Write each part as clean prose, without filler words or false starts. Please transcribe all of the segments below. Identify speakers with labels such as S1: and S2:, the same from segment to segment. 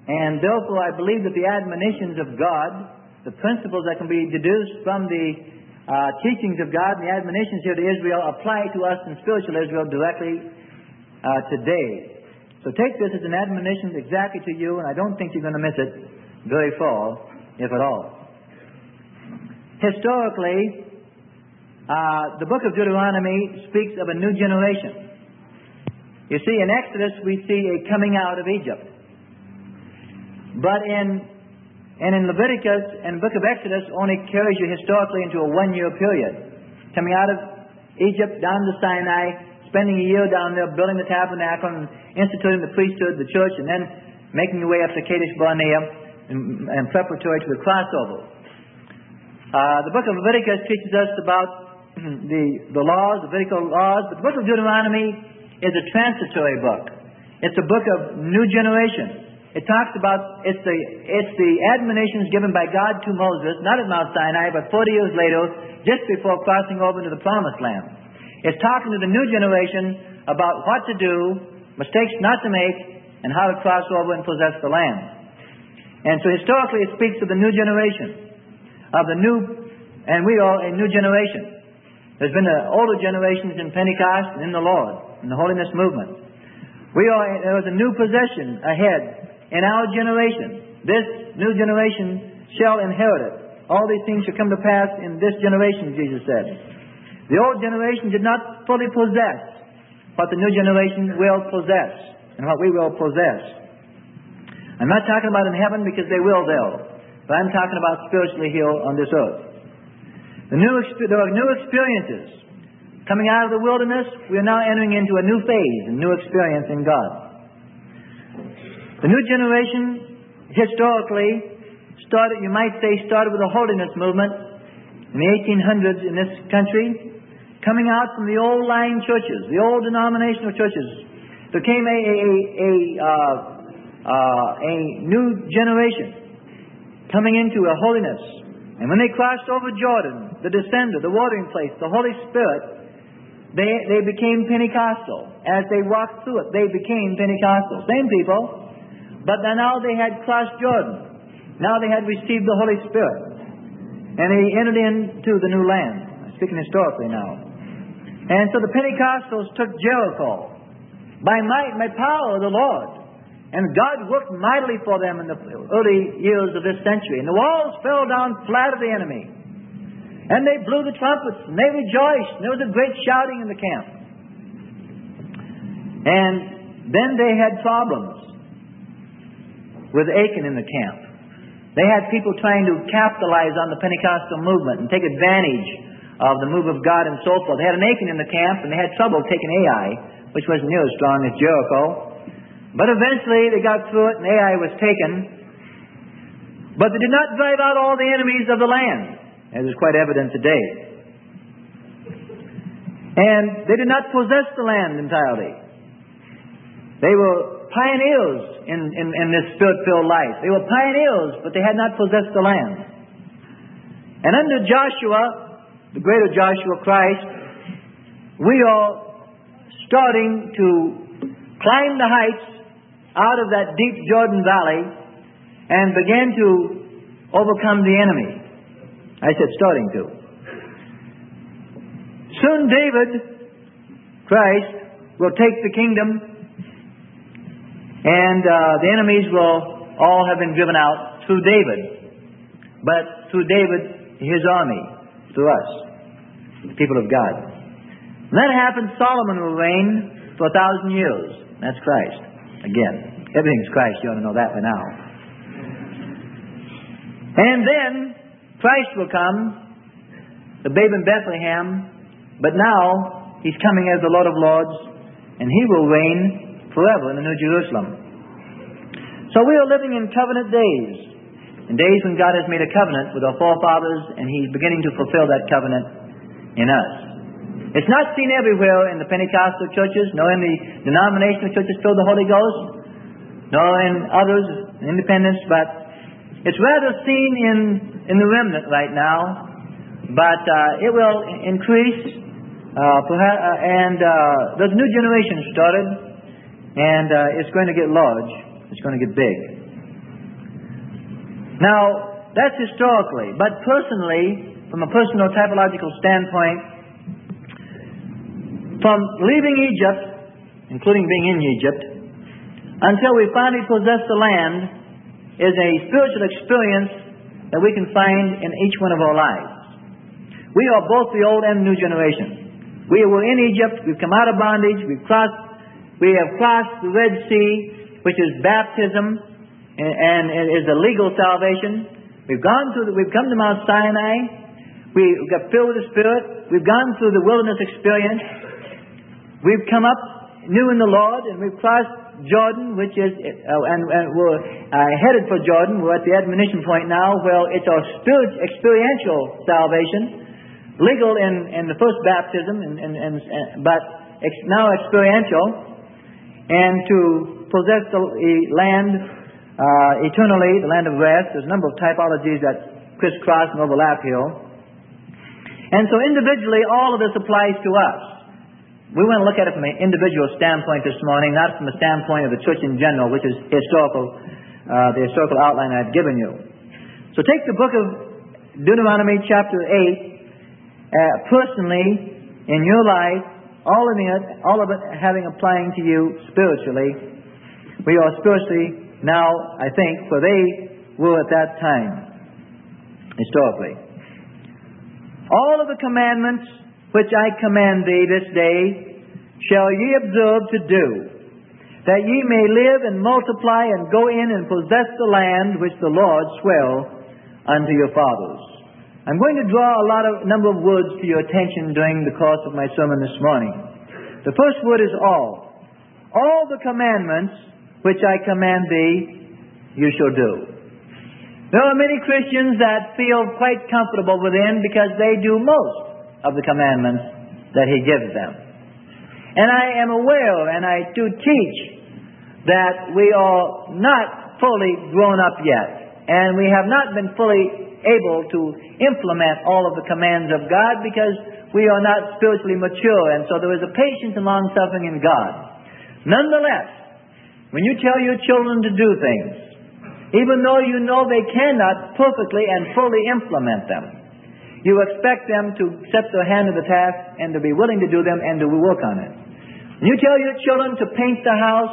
S1: And therefore I believe that the admonitions of God, the principles that can be deduced from the teachings of God and the admonitions here to Israel apply to us in spiritual Israel directly today. So take this as an admonition exactly to you, and I don't think you're going to miss it very far, if at all. Historically, the book of Deuteronomy speaks of a new generation. You see, in Exodus we see a coming out of Egypt. But in Leviticus and the book of Exodus only carries you historically into a 1-year period. Coming out of Egypt down to Sinai, spending a year down there building the tabernacle and instituting the priesthood, the church, and then making your way up to Kadesh Barnea and preparatory to the crossover. The book of Leviticus teaches us about the laws, the Levitical laws, but the book of Deuteronomy is a transitory book. It's a book of new generation. It talks about, it's the admonitions given by God to Moses, not at Mount Sinai, but 40 years later, just before crossing over into the Promised Land. It's talking to the new generation about what to do, mistakes not to make, and how to cross over and possess the land. And so historically it speaks of the new generation, and we are a new generation. There's been older generations in Pentecost and in the Lord, in the holiness movement. There is a new possession ahead in our generation. This new generation shall inherit it. All these things shall come to pass in this generation, Jesus said. The old generation did not fully possess what the new generation will possess and what we will possess. I'm not talking about in heaven because they will there, but I'm talking about spiritually here on this earth. There are new experiences. Coming out of the wilderness, we are now entering into a new phase, a new experience in God. The new generation, historically, started with the holiness movement in the 1800s in this country, coming out from the old line churches, the old denominational churches. There came a new generation coming into a holiness. And when they crossed over Jordan, the descender, the watering place, the Holy Spirit, they became Pentecostal. As they walked through it, they became Pentecostal. Same people, but now they had crossed Jordan. Now they had received the Holy Spirit. And they entered into the new land. I'm speaking historically now. And so the Pentecostals took Jericho by might and by power of the Lord. And God worked mightily for them in the early years of this century. And the walls fell down flat of the enemy. And they blew the trumpets, and they rejoiced, and there was a great shouting in the camp. And then they had problems with Achan in the camp. They had people trying to capitalize on the Pentecostal movement and take advantage of the move of God and so forth. They had an Achan in the camp, and they had trouble taking Ai, which wasn't near as strong as Jericho. But eventually they got through it, and Ai was taken. But they did not drive out all the enemies of the land, as is quite evident today. And they did not possess the land entirely. They were pioneers in this spirit-filled life. They were pioneers, but they had not possessed the land. And under Joshua, the greater Joshua Christ, we are starting to climb the heights out of that deep Jordan Valley and begin to overcome the enemy. I said starting to. Soon David, Christ, will take the kingdom, and the enemies will all have been driven out through David. But through David, his army, through us, the people of God. When that happens, Solomon will reign for 1,000 years. That's Christ. Again, everything's Christ. You ought to know that by now. And then Christ will come, the babe in Bethlehem, but now He's coming as the Lord of Lords, and He will reign forever in the New Jerusalem. So we are living in covenant days, in days when God has made a covenant with our forefathers, and He's beginning to fulfill that covenant in us. It's not seen everywhere in the Pentecostal churches, nor in the denominational churches filled with the Holy Ghost, nor in others, independents, but it's rather seen in the remnant right now, but it will increase, and there's a new generation started, and it's going to get large. It's going to get big. Now, that's historically. But personally, from a personal typological standpoint, from leaving Egypt, including being in Egypt, until we finally possess the land, is a spiritual experience that we can find in each one of our lives. We are both the old and new generation. We were in Egypt, we've come out of bondage, we have crossed the Red Sea, which is baptism, and it is a legal salvation. We've come to Mount Sinai, we got filled with the Spirit, we've gone through the wilderness experience, we've come up new in the Lord, and we've crossed Jordan, which is, and we're headed for Jordan. We're at the admonition point now. Well, it's our experiential salvation, legal in the first baptism, but it's now experiential. And to possess the land eternally, the land of rest, there's a number of typologies that crisscross and overlap here. And so individually, all of this applies to us. We want to look at it from an individual standpoint this morning, not from the standpoint of the church in general, which is historical, the historical outline I've given you. So take the book of Deuteronomy chapter 8, personally, in your life, all of it having applying to you spiritually. We are spiritually now, I think, for they were at that time, historically. All of the commandments which I command thee this day shall ye observe to do, that ye may live and multiply and go in and possess the land which the Lord sware unto your fathers. I'm going to draw a number of words to your attention during the course of my sermon this morning. The first word is all. All the commandments which I command thee, you shall do. There are many Christians that feel quite comfortable within because they do most of the commandments that He gives them. And I am aware, and I do teach, that we are not fully grown up yet. And we have not been fully able to implement all of the commands of God because we are not spiritually mature. And so there is a patience and long-suffering in God. Nonetheless, when you tell your children to do things, even though you know they cannot perfectly and fully implement them, you expect them to set their hand to the task and to be willing to do them and to work on it. When you tell your children to paint the house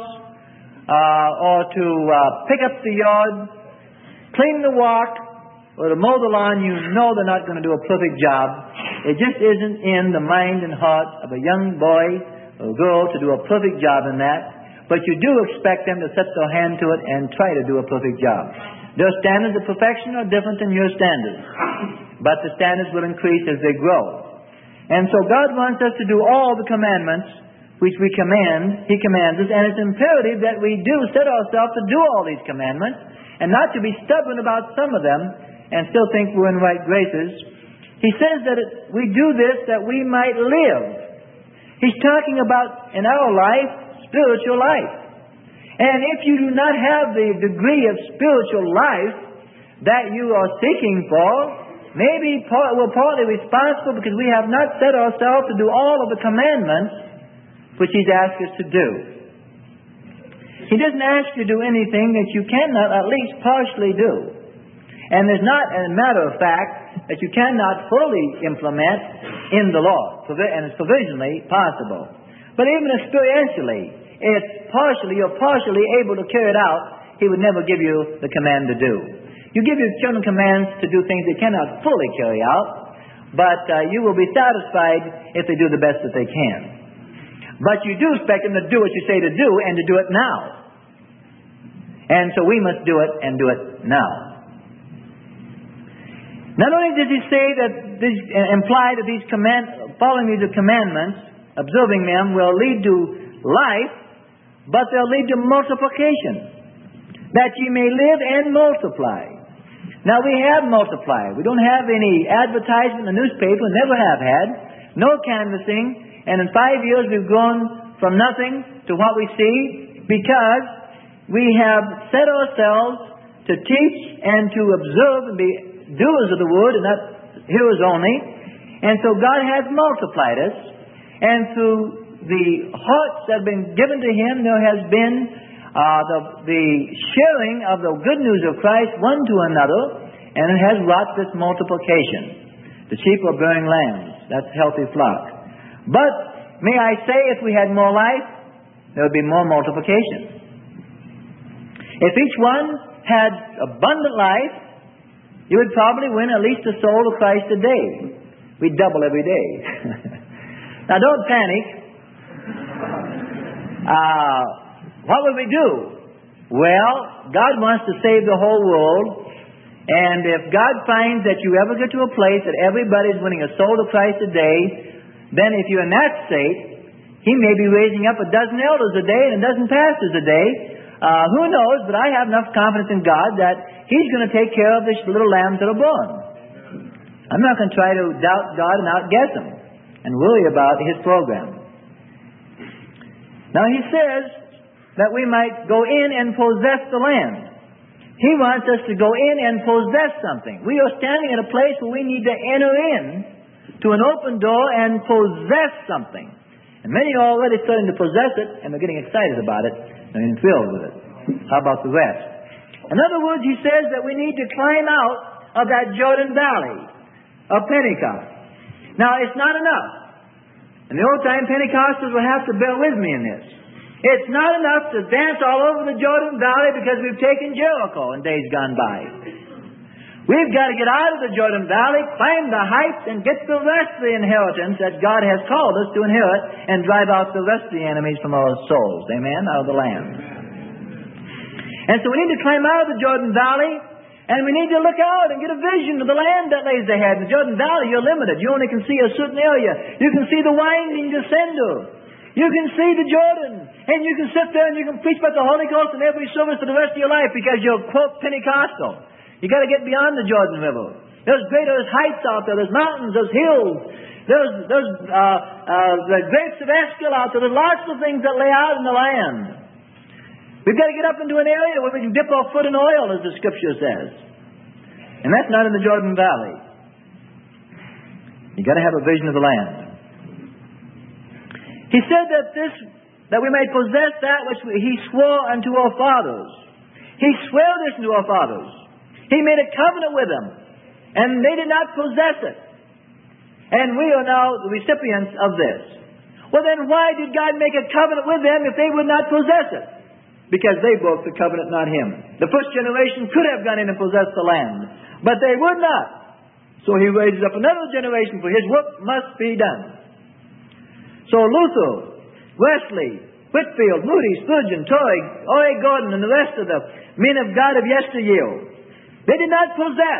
S1: or to pick up the yard, clean the walk, or to mow the lawn, you know they're not going to do a perfect job. It just isn't in the mind and heart of a young boy or girl to do a perfect job in that. But you do expect them to set their hand to it and try to do a perfect job. Their standards of perfection are different than your standards. But the standards will increase as they grow. And so God wants us to do all the commandments which we command. He commands us. And it's imperative that we do set ourselves to do all these commandments and not to be stubborn about some of them and still think we're in right graces. He says that we do this that we might live. He's talking about, in our life, spiritual life. And if you do not have the degree of spiritual life that you are seeking for, maybe we're partly responsible because we have not set ourselves to do all of the commandments which He's asked us to do. He doesn't ask you to do anything that you cannot at least partially do. And there's not, as a matter of fact, that you cannot fully implement in the law, and it's provisionally possible. But even experientially, you're partially able to carry it out. He would never give you the command to do. You give your children commands to do things they cannot fully carry out, but you will be satisfied if they do the best that they can. But you do expect them to do what you say to do and to do it now. And so we must do it and do it now. Not only does He say that imply that these following these commandments, observing them, will lead to life, but they'll lead to multiplication, that ye may live and multiply. Now we have multiplied. We don't have any advertisement in the newspaper, never have had, no canvassing, and in 5 years we've grown from nothing to what we see because we have set ourselves to teach and to observe and be doers of the word and not hearers only. And so God has multiplied us, and through the hearts that have been given to Him, there has been the sharing of the good news of Christ one to another, and it has wrought this multiplication. The sheep are bearing lambs. That's a healthy flock. But, may I say, if we had more life, there would be more multiplication. If each one had abundant life, you would probably win at least a soul to Christ a day. We'd double every day. Now, don't panic. What would we do? Well, God wants to save the whole world. And if God finds that you ever get to a place that everybody's winning a soul to Christ a day, then if you're in that state, He may be raising up a dozen elders a day and a dozen pastors a day. Who knows? But I have enough confidence in God that He's going to take care of these little lambs that are born. I'm not going to try to doubt God and outguess Him and worry about His program. Now He says that we might go in and possess the land. He wants us to go in and possess something. We are standing at a place where we need to enter in to an open door and possess something. And many are already starting to possess it, and they're getting excited about it and thrilled with it. How about the rest? In other words, He says that we need to climb out of that Jordan Valley of Pentecost. Now, it's not enough. In the old time, Pentecostals will have to bear with me in this. It's not enough to dance all over the Jordan Valley because we've taken Jericho in days gone by. We've got to get out of the Jordan Valley, climb the heights, and get the rest of the inheritance that God has called us to inherit, and drive out the rest of the enemies from our souls. Amen? Out of the land. And so we need to climb out of the Jordan Valley, and we need to look out and get a vision of the land that lays ahead. In the Jordan Valley, you're limited. You only can see a certain area. You can see the winding descender. You can see the Jordan, and you can sit there and you can preach about the Holy Ghost in every service for the rest of your life because you're, quote, Pentecostal. You got to get beyond the Jordan River. There's heights out there. There's mountains. There's hills. There's the grapes of Eshcol out there. There's lots of things that lay out in the land. We've got to get up into an area where we can dip our foot in oil, as the Scripture says. And that's not in the Jordan Valley. You got to have a vision of the land. He said that we may possess that which He swore unto our fathers. He swore this unto our fathers. He made a covenant with them, and they did not possess it. And we are now the recipients of this. Well, then why did God make a covenant with them if they would not possess it? Because they broke the covenant, not Him. The first generation could have gone in and possessed the land, but they would not. So He raises up another generation, for His work must be done. So Luther, Wesley, Whitfield, Moody, Spurgeon, Torrey, O.A. Gordon, and the rest of the men of God of yesteryear, they did not possess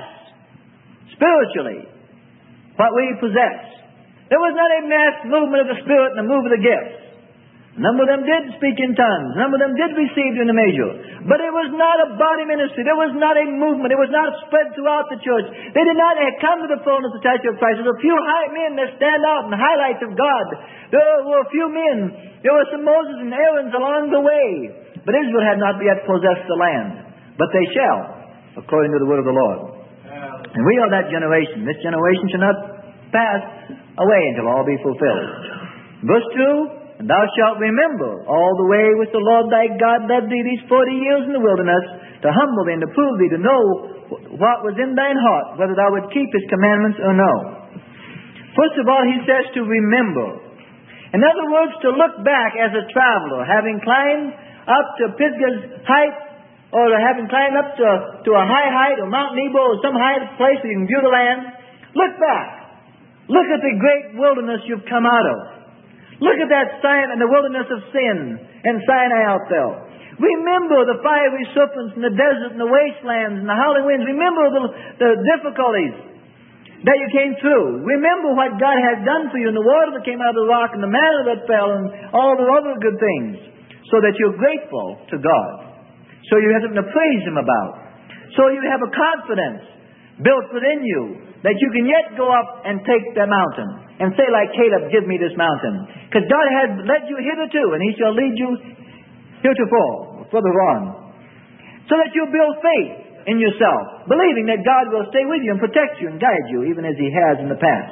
S1: spiritually what we possess. There was not a mass movement of the Spirit and a move of the gifts. A number of them did speak in tongues. A number of them did receive in the measure. But it was not a body ministry. There was not a movement. It was not spread throughout the church. They did not come to the fullness of the stature of Christ. There were a few high men that stand out and highlights of God. There were a few men. There were some Moses and Aarons along the way. But Israel had not yet possessed the land. But they shall, according to the word of the Lord. And we are that generation. This generation shall not pass away until all be fulfilled. Verse 2, and thou shalt remember all the way which the Lord thy God led thee these 40 years in the wilderness, to humble thee and to prove thee, to know what was in thine heart, whether thou would keep His commandments or no. First of all, He says to remember. In other words, to look back as a traveler, having climbed up to Pisgah's height, or having climbed up to a high height, or Mount Nebo, or some high place where you can view the land. Look back. Look at the great wilderness you've come out of. Look at that Sinai and the wilderness of sin and Sinai out there. Remember the fiery serpents and the desert and the wastelands and the howling winds. Remember the difficulties that you came through. Remember what God has done for you, and the water that came out of the rock and the manna that fell and all the other good things, so that you're grateful to God. So you have something to praise Him about. So you have a confidence built within you that you can yet go up and take the mountain and say like Caleb, give me this mountain. Because God has led you hitherto, and He shall lead you heretofore, further on. So that you build faith in yourself, believing that God will stay with you and protect you and guide you, even as He has in the past.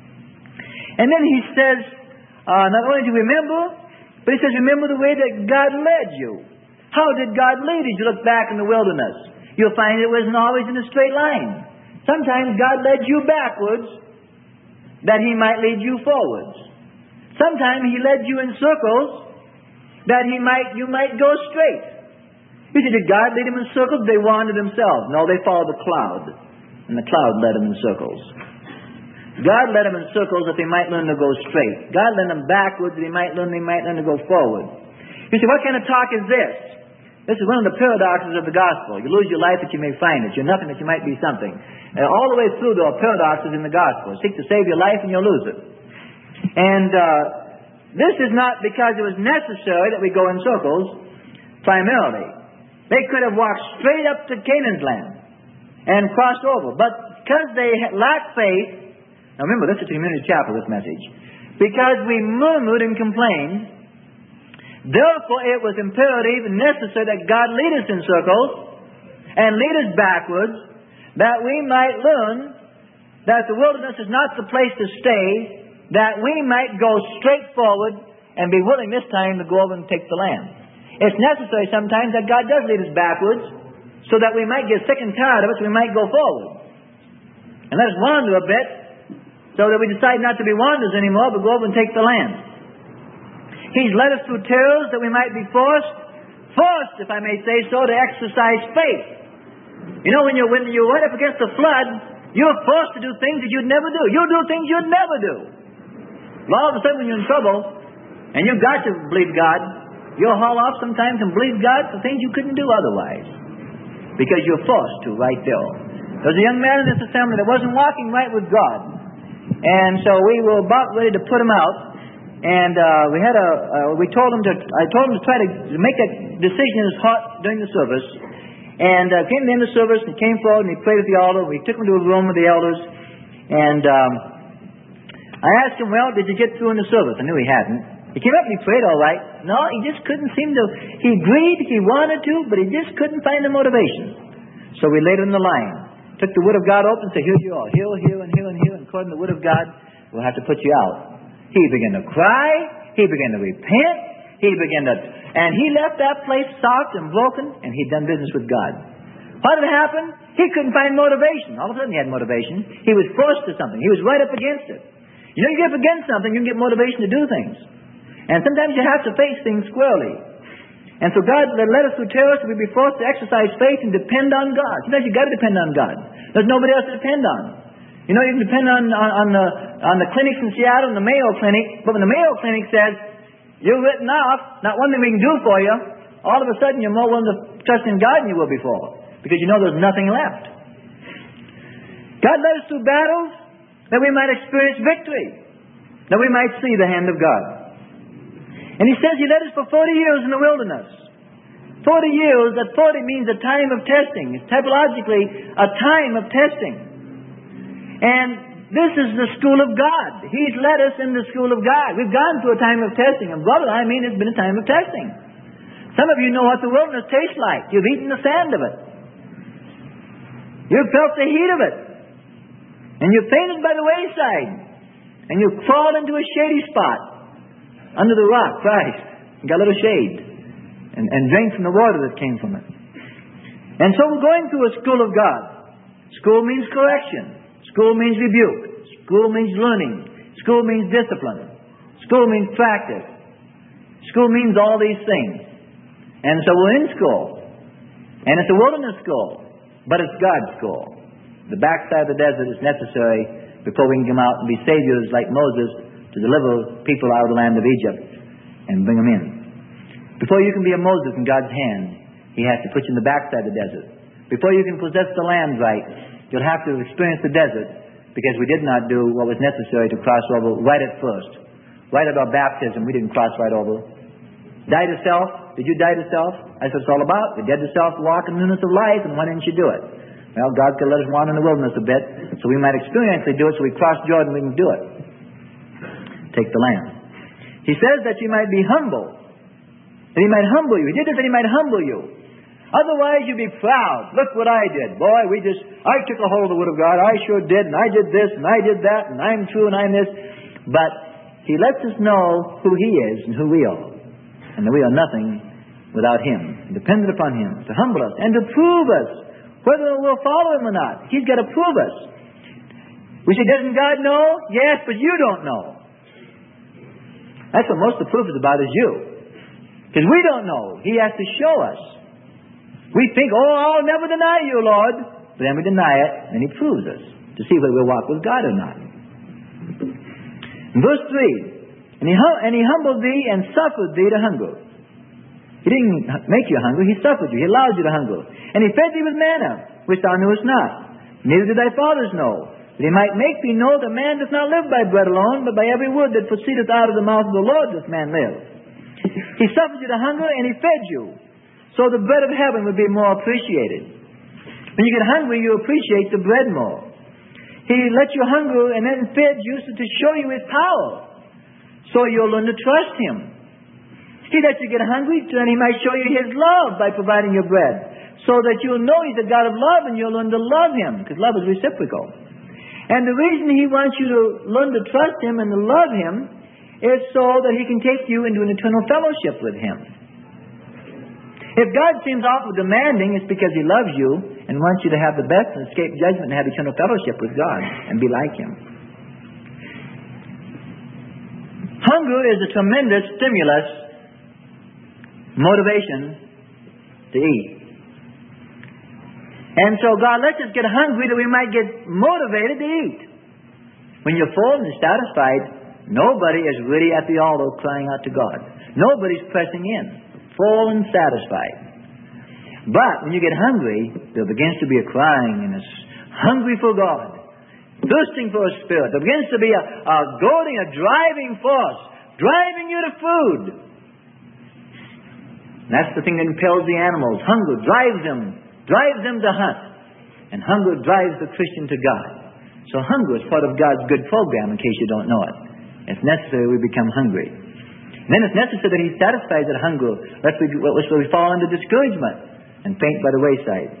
S1: And then He says, not only to remember, but He says, remember the way that God led you. How did God lead as you look back in the wilderness? You'll find it wasn't always in a straight line. Sometimes God led you backwards that He might lead you forwards. Sometimes He led you in circles that you might go straight. You say, did God lead them in circles? They wandered themselves. No, they followed the cloud. And the cloud led them in circles. God led them in circles that they might learn to go straight. God led them backwards that they might learn to go forward. You say, what kind of talk is this? This is one of the paradoxes of the gospel. You lose your life that you may find it. You're nothing that you might be something. All the way through there are paradoxes in the gospel. Seek to save your life and you'll lose it. And this is not because it was necessary that we go in circles, primarily. They could have walked straight up to Canaan's land and crossed over. But because they lacked faith, now remember, this is a community chapel, this message. Because we murmured and complained, therefore it was imperative and necessary that God lead us in circles and lead us backwards, that we might learn that the wilderness is not the place to stay, that we might go straight forward and be willing this time to go over and take the land. It's necessary sometimes that God does lead us backwards so that we might get sick and tired of it, so we might go forward. And let us wander a bit so that we decide not to be wanderers anymore, but go over and take the land. He's led us through terrors that we might be forced, if I may say so, to exercise faith. You know, when you're right up against the flood, you're forced to do things that you'd never do. You'll do things you'd never do. Well, all of a sudden when you're in trouble, and you've got to believe God, you'll haul off sometimes and believe God for things you couldn't do otherwise. Because you're forced to right there. There was a young man in this assembly that wasn't walking right with God. And so we were about ready to put him out. And I told him to try to make a decision in his heart during the service. And came to the end of the service and came forward and he prayed at the altar. We took him to a room with the elders. And I asked him, well, did you get through in the service? I knew he hadn't. He came up and he prayed all right. No, he just couldn't seem to. He agreed, he wanted to, but he just couldn't find the motivation. So we laid him in the line. Took the Word of God open and said, here you are. Here, and here, and here. And according to the Word of God, we'll have to put you out. He began to cry. He began to repent. And he left that place soft and broken, and he'd done business with God. What had happened? He couldn't find motivation. All of a sudden he had motivation. He was forced to something. He was right up against it. You know, you get up against something, you can get motivation to do things. And sometimes you have to face things squarely. And so God led us through terrors, we'd be forced to exercise faith and depend on God. Sometimes you've got to depend on God. There's nobody else to depend on. You know, you can depend on the clinics in Seattle and the Mayo Clinic, but when the Mayo Clinic says, you're written off, not one thing we can do for you, all of a sudden you're more willing to trust in God than you were before, because you know there's nothing left. God led us through battles that we might experience victory, that we might see the hand of God. And He says He led us for 40 years in the wilderness. 40 years, that 40 means a time of testing. It's typologically a time of testing. And this is the school of God. He's led us in the school of God. We've gone through a time of testing. And brother, I mean, it's been a time of testing. Some of you know what the wilderness tastes like. You've eaten the sand of it. You've felt the heat of it. And you've fainted by the wayside. And you've crawled into a shady spot under the rock, Christ, and got a little shade. And drank from the water that came from it. And so we're going through a school of God. School means correction. School means rebuke. School means learning. School means discipline. School means practice. School means all these things. And so we're in school. And it's a wilderness school. But it's God's school. The backside of the desert is necessary before we can come out and be saviors like Moses to deliver people out of the land of Egypt and bring them in. Before you can be a Moses in God's hand, He has to put you in the backside of the desert. Before you can possess the land right, you'll have to experience the desert, because we did not do what was necessary to cross over right at first. Right at our baptism, we didn't cross right over. Die to self. Did you die to self? That's what it's all about. We dead to self, walk in the newness of life, and why didn't you do it? Well, God could let us wander in the wilderness a bit, so we might experientially do it, so we cross Jordan, we can do it. Take the land. He says that you might be humble. That He might humble you. He did this that He might humble you. Otherwise, you'd be proud. Look what I did. Boy, I took a hold of the Word of God. I sure did. And I did this, and I did that, and I'm true, and I'm this. But He lets us know who He is and who we are. And that we are nothing without Him, dependent upon Him, to humble us and to prove us whether we'll follow Him or not. He's got to prove us. We say, doesn't God know? Yes, but you don't know. That's what most of the proof is about, is you. Because we don't know. He has to show us. We think, oh, I'll never deny you, Lord. But then we deny it, and He proves us to see whether we'll walk with God or not. In verse 3, and he humbled thee and suffered thee to hunger. He didn't make you hungry, He suffered you. He allowed you to hunger. And He fed thee with manna, which thou knewest not, neither did thy fathers know, that He might make thee know that man doth not live by bread alone, but by every word that proceedeth out of the mouth of the Lord doth man live. He suffered you to hunger, and He fed you, so the bread of heaven would be more appreciated. When you get hungry, you appreciate the bread more. He let you hunger and then fed you to show you His power, so you'll learn to trust Him. He let you get hungry, then He might show you His love by providing your bread, so that you'll know He's a God of love and you'll learn to love Him, because love is reciprocal. And the reason He wants you to learn to trust Him and to love Him is so that He can take you into an eternal fellowship with Him. If God seems awful demanding, it's because He loves you and wants you to have the best and escape judgment and have eternal fellowship with God and be like Him. Hunger is a tremendous stimulus, motivation to eat. And so God lets us get hungry that we might get motivated to eat. When you're full and satisfied, nobody is really at the altar crying out to God. Nobody's pressing in, full and satisfied. But when you get hungry, there begins to be a crying and a hungry for God, thirsting for a Spirit. There begins to be a goading, a driving force, driving you to food. And that's the thing that impels the animals. Hunger drives them to hunt. And hunger drives the Christian to God. So hunger is part of God's good program, in case you don't know it. It's necessary we become hungry. And then it's necessary that He satisfies that hunger, lest we fall into discouragement and faint by the wayside.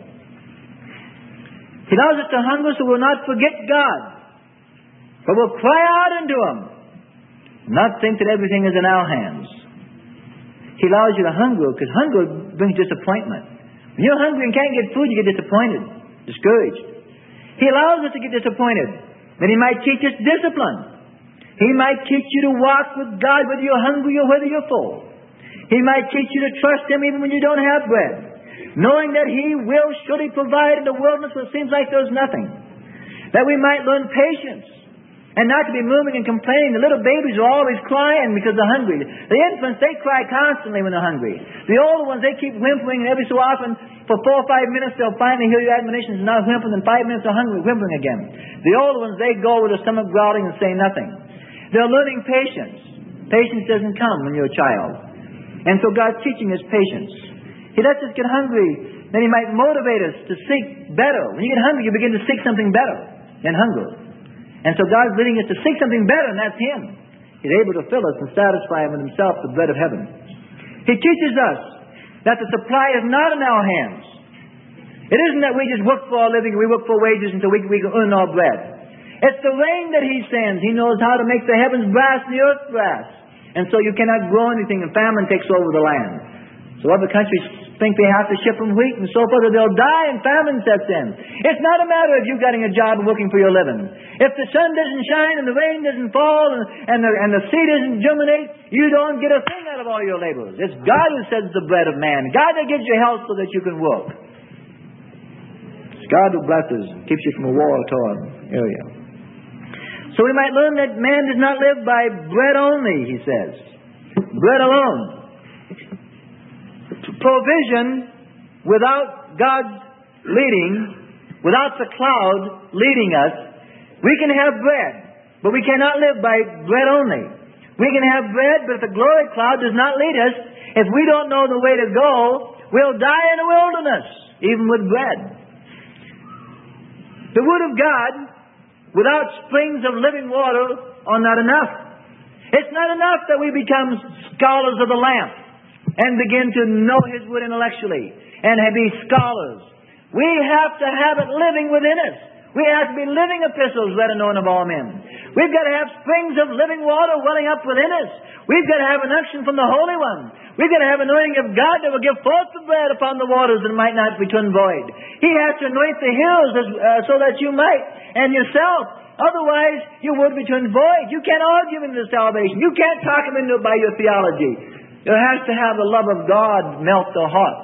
S1: He allows us to hunger so we'll not forget God, but we'll cry out unto Him, and not think that everything is in our hands. He allows you to hunger because hunger brings disappointment. When you're hungry and can't get food, you get disappointed, discouraged. He allows us to get disappointed, that He might teach us discipline. He might teach you to walk with God whether you're hungry or whether you're full. He might teach you to trust Him even when you don't have bread, knowing that He will surely provide in the wilderness where it seems like there's nothing. That we might learn patience and not to be murmuring and complaining. The little babies are always crying because they're hungry. The infants, they cry constantly when they're hungry. The older ones, they keep whimpering, and every so often, for 4 or 5 minutes, they'll finally hear your admonitions and not whimpering, and 5 minutes they're hungry, whimpering again. The older ones, they go with their stomach growling and say nothing. They're learning patience. Patience doesn't come when you're a child. And so God's teaching us patience. He lets us get hungry, then He might motivate us to seek better. When you get hungry, you begin to seek something better than hunger. And so God's leading us to seek something better, and that's Him. He's able to fill us and satisfy with Himself the bread of heaven. He teaches us that the supply is not in our hands. It isn't that we just work for our living, we work for wages until we can earn our bread. It's the rain that He sends. He knows how to make the heavens brass and the earth brass. And so you cannot grow anything, and famine takes over the land. So other countries think they have to ship them wheat and so forth, or they'll die and famine sets in. It's not a matter of you getting a job and working for your living. If the sun doesn't shine and the rain doesn't fall and the seed doesn't germinate, you don't get a thing out of all your labors. It's God who sends the bread of man. God that gives you health so that you can work. It's God who blesses and keeps you from a war-torn area. So we might learn that man does not live by bread only, he says. Bread alone. Provision without God's leading, without the cloud leading us, we can have bread, but we cannot live by bread only. We can have bread, but if the glory cloud does not lead us, if we don't know the way to go, we'll die in the wilderness, even with bread. The Word of God, without springs of living water, are not enough. It's not enough that we become scholars of the lamp and begin to know His Word intellectually and be scholars. We have to have it living within us. We have to be living epistles read and known of all men. We've got to have springs of living water welling up within us. We've got to have an unction from the Holy One. We've got to have anointing of God that will give forth the bread upon the waters and might not return void. He has to anoint the hills so that you might, and yourself. Otherwise, you would return void. You can't argue into salvation. You can't talk him into it by your theology. There has to have the love of God melt the heart.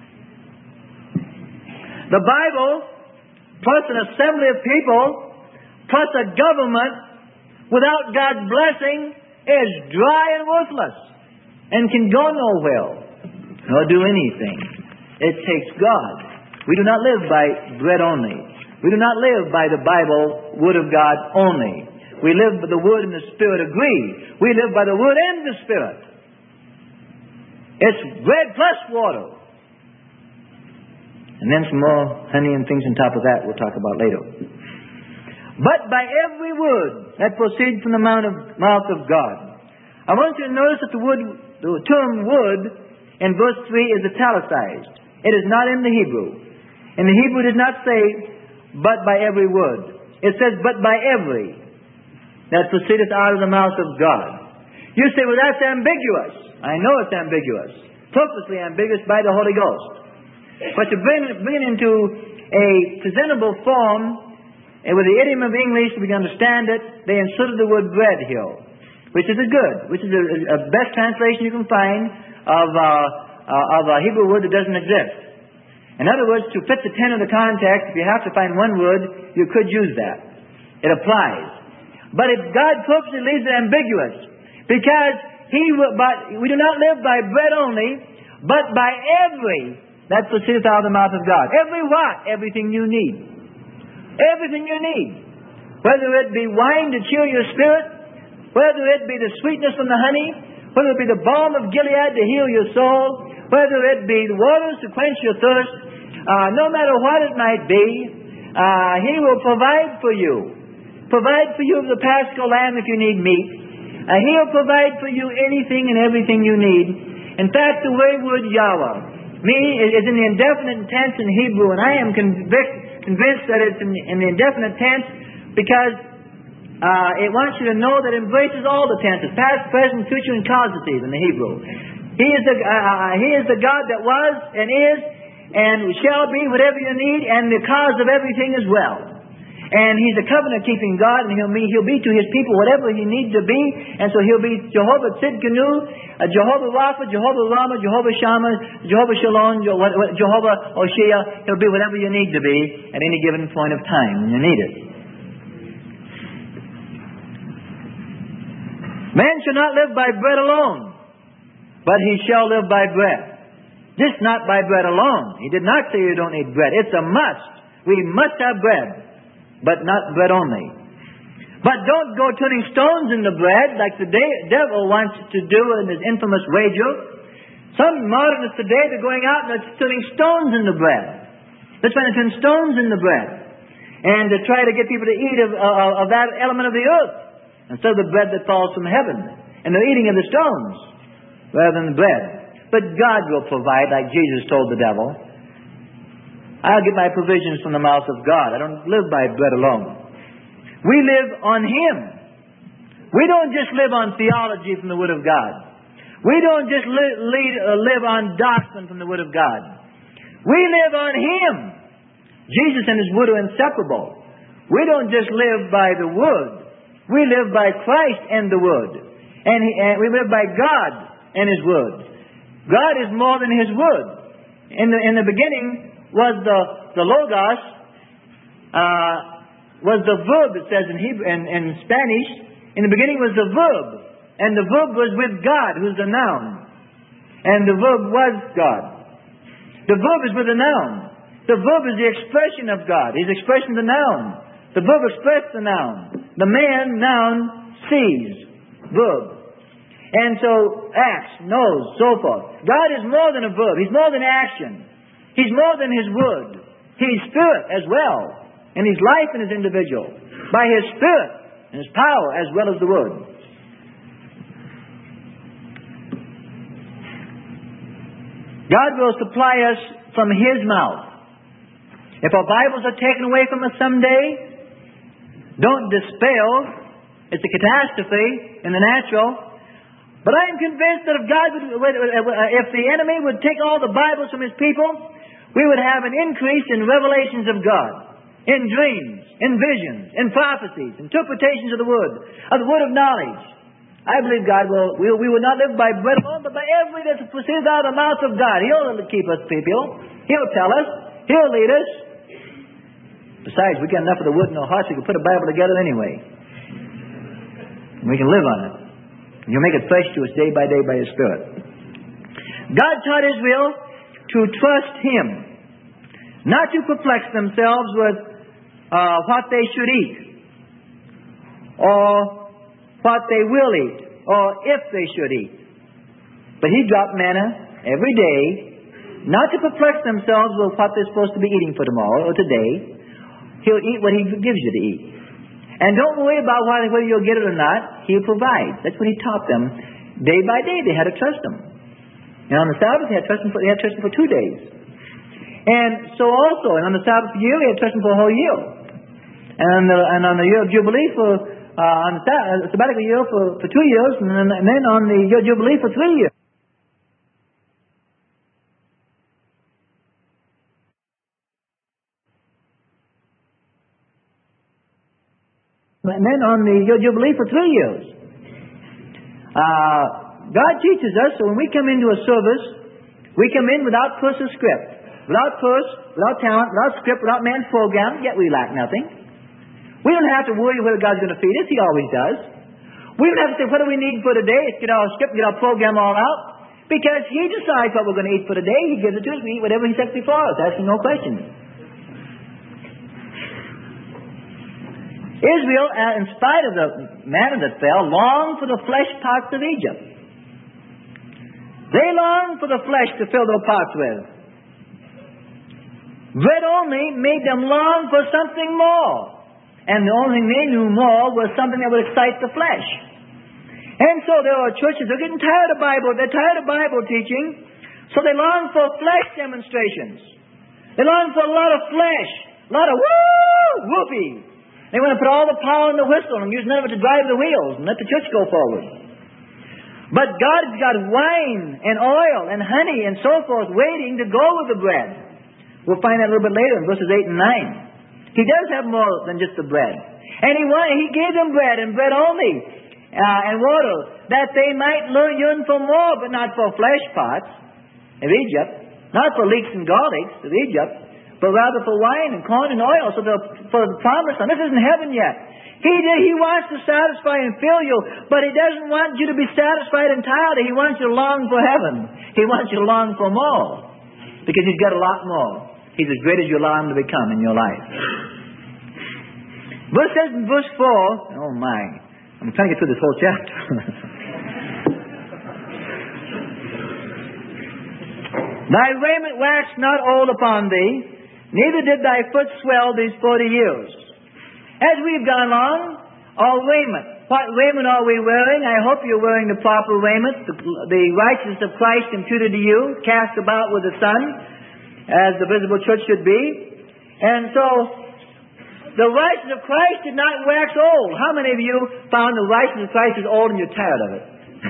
S1: The Bible, plus an assembly of people, plus a government, without God's blessing, is dry and worthless, and can go nowhere, nor do anything. It takes God. We do not live by bread only. We do not live by the Bible, Word of God only. We live by the Word and the Spirit agree. We live by the Word and the Spirit. It's bread plus water. And then some more honey and things on top of that we'll talk about later. But by every word that proceeds from the mouth of God. I want you to notice that the term word in verse 3 is italicized. It is not in the Hebrew. In the Hebrew it does not say, but by every word. It says, but by every that proceedeth out of the mouth of God. You say, well, that's ambiguous. I know it's ambiguous. Purposely ambiguous by the Holy Ghost. But to bring it into a presentable form, and with the idiom of English, we can understand it, they inserted the word bread here, which is a best translation you can find of a Hebrew word that doesn't exist. In other words, to fit the tenor of the context, if you have to find one word, you could use that. It applies. But if God purposely leaves it ambiguous, because we do not live by bread only, but by every that proceedeth out of the mouth of God. Every what? Everything you need. Everything you need. Whether it be wine to cheer your spirit, whether it be the sweetness from the honey, whether it be the balm of Gilead to heal your soul, whether it be the waters to quench your thirst, no matter what it might be, He will provide for you. Provide for you the Paschal Lamb if you need meat. He'll provide for you anything and everything you need. In fact, the wayword Yahweh is in the indefinite tense in Hebrew, and I am convinced that it's in the indefinite tense because it wants you to know that it embraces all the tenses, past, present, future, and causative in the Hebrew. He is the God that was and is and shall be whatever you need, and the cause of everything as well. And He's a covenant-keeping God, and He'll be to His people whatever He needs to be. And so He'll be Jehovah Tzidkenu, Jehovah Rapha, Jehovah Rama, Jehovah Shammah, Jehovah Shalom, Jehovah Oshia. He'll be whatever you need to be at any given point of time when you need it. Man shall not live by bread alone, but he shall live by bread. Just not by bread alone. He did not say you don't need bread. It's a must. We must have bread. But not bread only. But don't go turning stones into bread like the devil wants to do in his infamous wager. Some modernists today, they're going out and they're turning stones into bread. They're trying to turn stones into bread. And to try to get people to eat of that element of the earth instead of the bread that falls from heaven. And they're eating of the stones rather than the bread. But God will provide, like Jesus told the devil. I'll get my provisions from the mouth of God. I don't live by bread alone. We live on Him. We don't just live on theology from the Word of God. We don't just live on doctrine from the Word of God. We live on Him. Jesus and His Word are inseparable. We don't just live by the Word. We live by Christ and the Word. And we live by God and His Word. God is more than His Word. In the beginning was the Logos, was the verb, it says in Hebrew, in Spanish. In the beginning was the verb. And the verb was with God, who's the noun. And the verb was God. The verb is with the noun. The verb is the expression of God. His expression is the noun. The verb expresses the noun. The man, noun, sees. Verb. And so, acts, knows, so forth. God is more than a verb. He's more than action. He's more than His Word. He's Spirit as well. And He's life in His individual. By His Spirit and His power as well as the Word. God will supply us from His mouth. If our Bibles are taken away from us someday, don't despair. It's a catastrophe in the natural. But I am convinced that if the enemy would take all the Bibles from his people, we would have an increase in revelations of God, in dreams, in visions, in prophecies, interpretations of the word of knowledge. I believe God we will not live by bread alone, but by every that proceeds out of the mouth of God. He'll keep us, people. He'll tell us. He'll lead us. Besides, we got enough of the wood in our hearts, we can put a Bible together anyway. And we can live on it. And He'll make it fresh to us day by day by His Spirit. God taught Israel to trust Him, not to perplex themselves with what they should eat, or what they will eat, or if they should eat. But He dropped manna every day, not to perplex themselves with what they're supposed to be eating for tomorrow or today. He'll eat what He gives you to eat. And don't worry about whether you'll get it or not. He'll provide. That's what He taught them. Day by day, they had to trust Him. And on the Sabbath, they had to trust Him for 2 days. And so also, and on the Sabbath year, they had to trust Him for a whole year. And on the year of Jubilee, on the sabbatical year for 2 years, and then on the year of Jubilee for 3 years. And then on the year of Jubilee for 3 years. God teaches us, so when we come into a service, we come in without purse or script. Without purse, without talent, without script, without man's program, yet we lack nothing. We don't have to worry whether God's going to feed us. He always does. We don't have to say, what do we need for today? Let's get our script, get our program all out. Because He decides what we're going to eat for today. He gives it to us. We eat whatever He sets before us, asking no questions. Israel, in spite of the manna that fell, longed for the flesh pots of Egypt. They longed for the flesh to fill their pots with. Bread only made them long for something more. And the only thing they knew more was something that would excite the flesh. And so there are churches that are getting tired of Bible. They're tired of Bible teaching. So they long for flesh demonstrations. They long for a lot of flesh. A lot of whoopee. They want to put all the power in the whistle and use none of it to drive the wheels and let the church go forward. But God's got wine and oil and honey and so forth waiting to go with the bread. We'll find that a little bit later in verses 8 and 9. He does have more than just the bread. And He gave them bread and bread only and water, that they might yearn for more, but not for flesh pots of Egypt, not for leeks and garlics of Egypt, but rather for wine and corn and oil, for the promised land. This isn't heaven yet. He wants to satisfy and fill you, but He doesn't want you to be satisfied entirely. He wants you to long for heaven. He wants you to long for more, because He's got a lot more. He's as great as you allow Him to become in your life. Verse says in verse 4, oh my, I'm trying to get through this whole chapter. Thy raiment waxed not old upon thee, neither did thy foot swell these 40 years. As we've gone along, our raiment. What raiment are we wearing? I hope you're wearing the proper raiment, the righteousness of Christ imputed to you, cast about with the sun, as the visible church should be. And so, the righteousness of Christ did not wax old. How many of you found the righteousness of Christ is old and you're tired of it?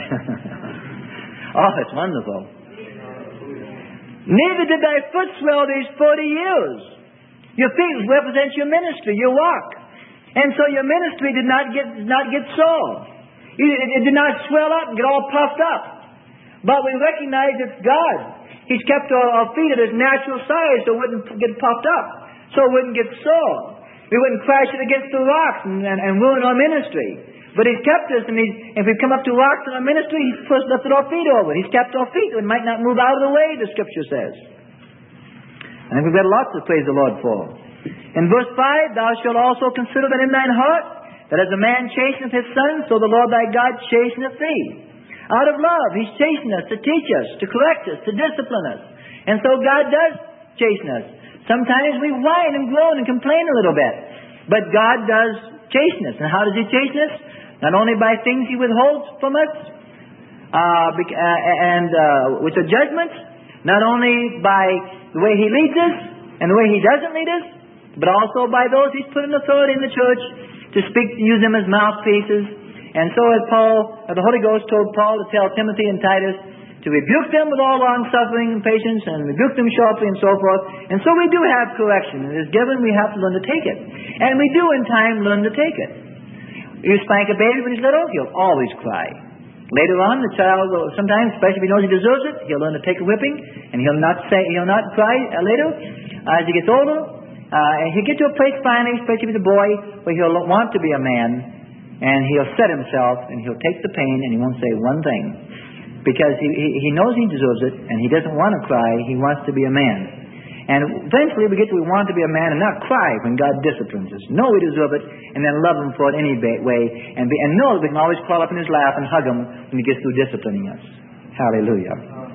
S1: Oh, it's wonderful. Neither did thy foot swell these 40 years. Your feet represent your ministry, your work. And so your ministry did not get sore. It did not swell up and get all puffed up. But we recognize it's God. He's kept our feet at His natural size so it wouldn't get puffed up, so it wouldn't get sore. We wouldn't crash it against the rocks and ruin our ministry. But He's kept us, and if we come up to rocks in our ministry, He's first lifted our feet over. He's kept our feet and might not move out of the way, the Scripture says. And we've got a lot to praise the Lord for. In verse 5, thou shalt also consider that in thine heart, that as a man chasteneth his son, so the Lord thy God chasteneth thee. Out of love, He's chastening us to teach us, to correct us, to discipline us. And so God does chasten us. Sometimes we whine and groan and complain a little bit. But God does chasten us. And how does He chasten us? Not only by things He withholds from us, which are judgments, not only by the way He leads us, and the way He doesn't lead us, but also by those He's put in authority in the church to speak, to use them as mouthpieces. And so as the Holy Ghost told Paul to tell Timothy and Titus to rebuke them with all long-suffering and patience, and rebuke them sharply, and so forth. And so we do have correction. It is given, we have to learn to take it. And we do in time learn to take it. You spank a baby when he's little, he'll always cry. Later on, the child will sometimes, especially if he knows he deserves it, he'll learn to take a whipping, and he'll not cry later. As he gets older, he'll get to a place finally, especially with a boy, where he'll want to be a man, and he'll set himself, and he'll take the pain, and he won't say one thing. Because he knows he deserves it, and he doesn't want to cry. He wants to be a man. And eventually we get to we want to be a man and not cry when God disciplines us. Know we deserve it, and then love Him for it any way. And know that we can always crawl up in His lap and hug Him when He gets through disciplining us. Hallelujah.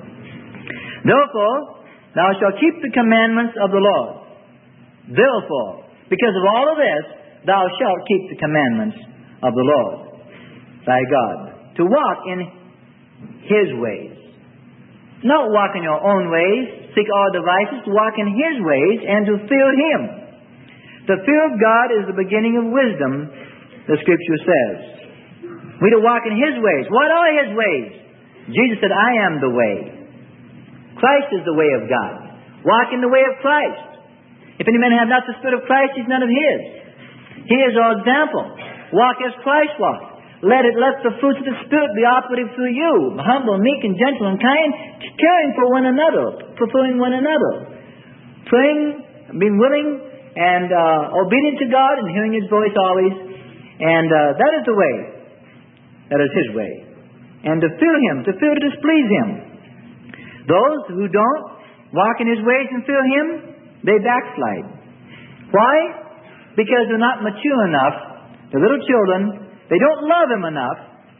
S1: Therefore, thou shalt keep the commandments of the Lord. Therefore, because of all of this, thou shalt keep the commandments of the Lord, thy God, to walk in His ways. Not walk in your own ways, seek all devices, to walk in His ways and to fear Him. The fear of God is the beginning of wisdom, the Scripture says. We to walk in His ways. What are His ways? Jesus said, I am the way. Christ is the way of God. Walk in the way of Christ. If any man have not the Spirit of Christ, he's none of His. He is our example. Walk as Christ walked. Let the fruits of the Spirit be operative through you. Humble, meek, and gentle, and kind, caring for one another, preferring one another. Praying, being willing, and obedient to God, and hearing His voice always. And that is the way. That is His way. And to fear Him, to fear to displease Him. Those who don't walk in His ways and fear Him, they backslide. Why? Because they're not mature enough. The little children, they don't love Him enough,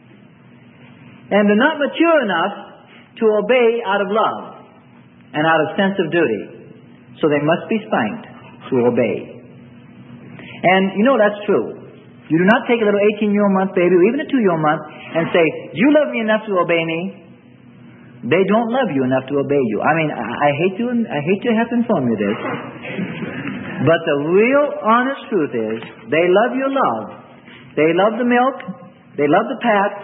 S1: and they're not mature enough to obey out of love and out of sense of duty. So they must be spanked to obey. And you know that's true. You do not take a little 18-year-old baby or even a 2-year-old and say, "Do you love me enough to obey me?" They don't love you enough to obey you. I mean, I hate to have to inform you this, but the real honest truth is they love your love. They love the milk. They love the pats.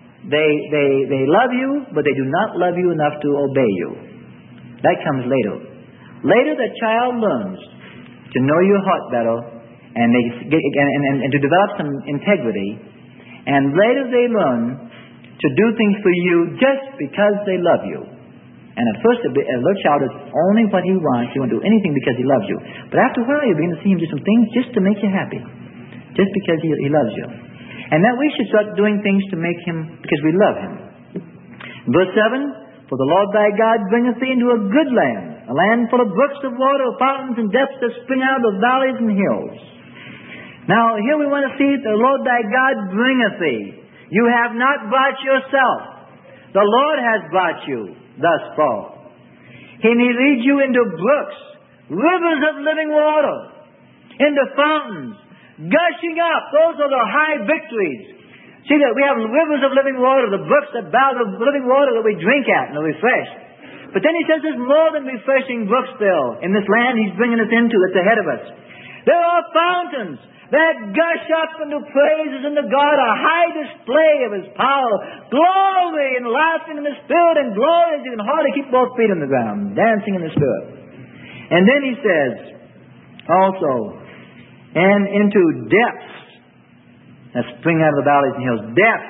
S1: They love you, but they do not love you enough to obey you. That comes later. Later, the child learns to know your heart better, and to develop some integrity. And later, they learn to do things for you just because they love you. And at first, a little child is only what he wants. He won't do anything because he loves you. But after a while, you begin to see him do some things just to make you happy. Just because he loves you. And that we should start doing things to make Him, because we love Him. Verse 7, For the Lord thy God bringeth thee into a good land, a land full of brooks of water, fountains and depths that spring out of valleys and hills. Now here we want to see the Lord thy God bringeth thee. You have not brought yourself. The Lord has brought you thus far. He may lead you into brooks, rivers of living water, into fountains, gushing up. Those are the high victories. See that we have rivers of living water, the brooks that bow, the living water that we drink at and are refreshed. But then He says there's more than refreshing brooks still in this land He's bringing us into that's ahead of us. There are fountains that gush up into praises unto God, a high display of His power, glory and laughing in the Spirit, and glory as you can hardly keep both feet on the ground, dancing in the Spirit. And then He says also, and into depths that spring out of the valleys and hills.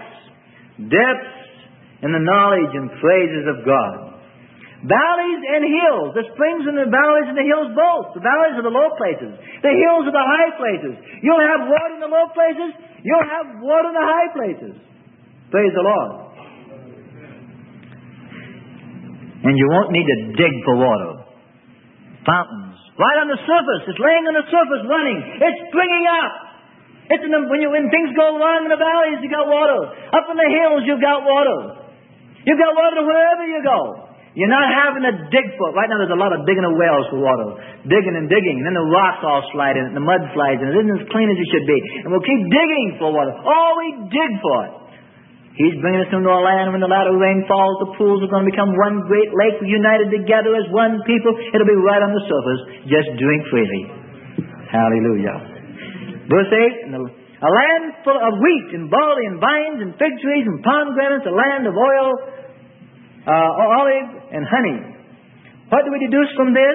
S1: Depths in the knowledge and praises of God. Valleys and hills. The springs and the valleys and the hills both. The valleys are the low places. The hills are the high places. You'll have water in the low places. You'll have water in the high places. Praise the Lord. And you won't need to dig for water. Fountains. Right on the surface. It's laying on the surface running. It's springing up. When things go wrong in the valleys, you got water. Up in the hills, you've got water. You've got water wherever you go. You're not having to dig for it. Right now there's a lot of digging of wells for water. Digging and digging. And then the rocks all slide in it. And the mud slides in it. It isn't as clean as it should be. And we'll keep digging for water. Oh, we dig for it. He's bringing us into a land when the latter rain falls, the pools are going to become one great lake, united together as one people. It'll be right on the surface. Just drink freely. Hallelujah. Verse 8, a land full of wheat and barley and vines and fig trees and pomegranates, a land of oil, olive and honey. What do we deduce from this?